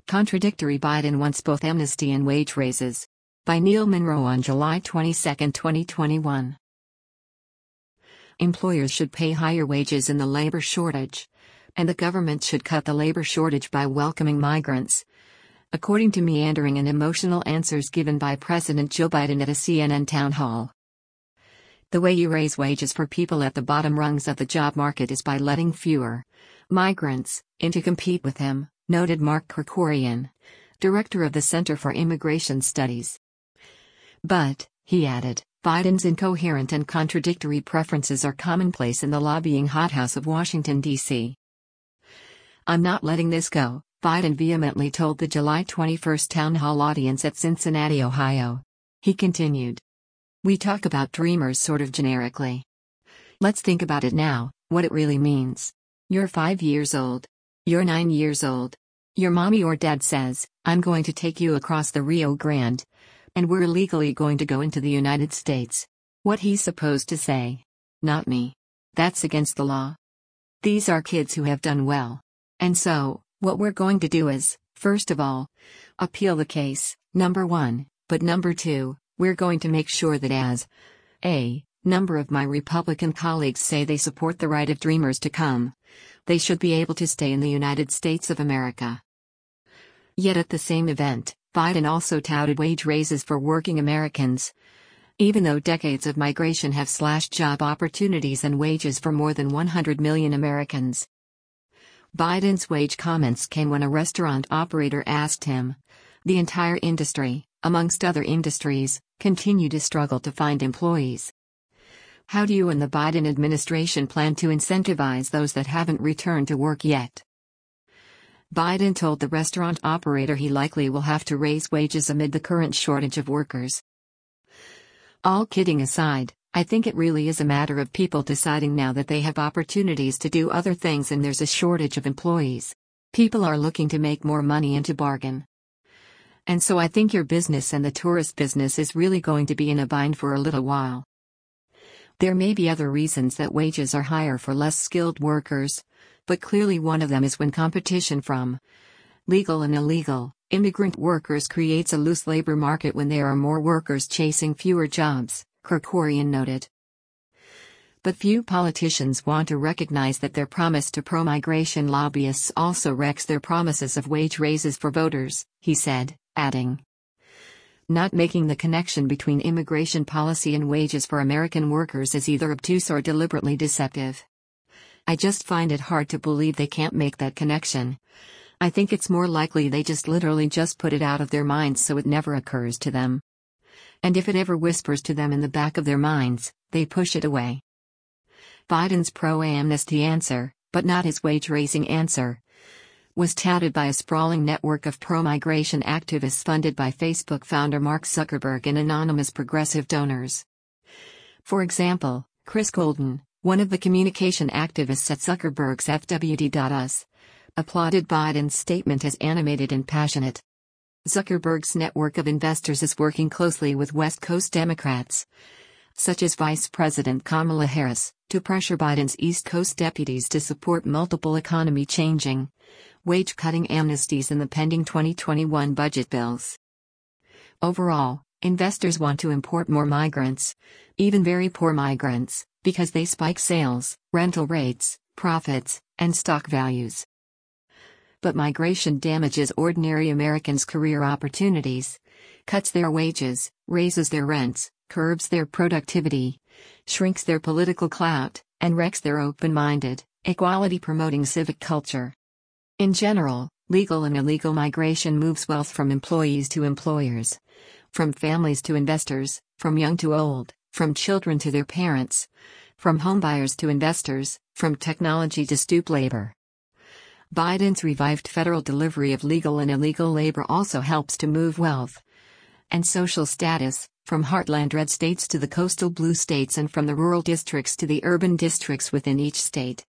Contradictory: Biden wants both amnesty and wage raises. By Neil Monroe on July 22, 2021. Employers should pay higher wages in the labor shortage, and the government should cut the labor shortage by welcoming migrants. According to meandering and emotional answers given by President Joe Biden at a CNN town hall. The way you raise wages for people at the bottom rungs of the job market is by letting fewer migrants in to compete with him, noted Mark Krikorian, director of the Center for Immigration Studies. But, he added, Biden's incoherent and contradictory preferences are commonplace in the lobbying hothouse of Washington, D.C. I'm not letting this go, Biden vehemently told the July 21 town hall audience at Cincinnati, Ohio. He continued. We talk about dreamers sort of generically. Let's think about it now, what it really means. You're 5 years old. You're 9 years old. Your mommy or dad says, I'm going to take you across the Rio Grande. And we're illegally going to go into the United States. What he's supposed to say? Not me. That's against the law. These are kids who have done well. And so, what we're going to do is, first of all, appeal the case, number one, but number two, we're going to make sure that as a number of my Republican colleagues say they support the right of dreamers to come, they should be able to stay in the United States of America. Yet at the same event, Biden also touted wage raises for working Americans. Even though decades of migration have slashed job opportunities and wages for more than 100 million Americans. Biden's wage comments came when a restaurant operator asked him. The entire industry, amongst other industries, continue to struggle to find employees. How do you and the Biden administration plan to incentivize those that haven't returned to work yet? Biden told the restaurant operator he likely will have to raise wages amid the current shortage of workers. All kidding aside, I think it really is a matter of people deciding now that they have opportunities to do other things and there's a shortage of employees. People are looking to make more money and to bargain. And so I think your business and the tourist business is really going to be in a bind for a little while. There may be other reasons that wages are higher for less skilled workers, but clearly one of them is when competition from legal and illegal immigrant workers creates a loose labor market when there are more workers chasing fewer jobs, Krikorian noted. But few politicians want to recognize that their promise to pro-migration lobbyists also wrecks their promises of wage raises for voters, he said, adding. Not making the connection between immigration policy and wages for American workers is either obtuse or deliberately deceptive. I just find it hard to believe they can't make that connection. I think it's more likely they just literally just put it out of their minds so it never occurs to them. And if it ever whispers to them in the back of their minds, they push it away. Biden's pro-amnesty answer, but not his wage-raising answer, was touted by a sprawling network of pro-migration activists funded by Facebook founder Mark Zuckerberg and anonymous progressive donors. For example, Chris Golden, one of the communication activists at Zuckerberg's FWD.us, applauded Biden's statement as animated and passionate. Zuckerberg's network of investors is working closely with West Coast Democrats, such as Vice President Kamala Harris, to pressure Biden's East Coast deputies to support multiple economy-changing, wage-cutting amnesties in the pending 2021 budget bills. Overall, investors want to import more migrants, even very poor migrants, because they spike sales, rental rates, profits, and stock values. But migration damages ordinary Americans' career opportunities, cuts their wages, raises their rents, curbs their productivity, shrinks their political clout, and wrecks their open-minded, equality-promoting civic culture. In general, legal and illegal migration moves wealth from employees to employers, from families to investors, from young to old, from children to their parents, from homebuyers to investors, from technology to stoop labor. Biden's revived federal delivery of legal and illegal labor also helps to move wealth and social status, from heartland red states to the coastal blue states and from the rural districts to the urban districts within each state.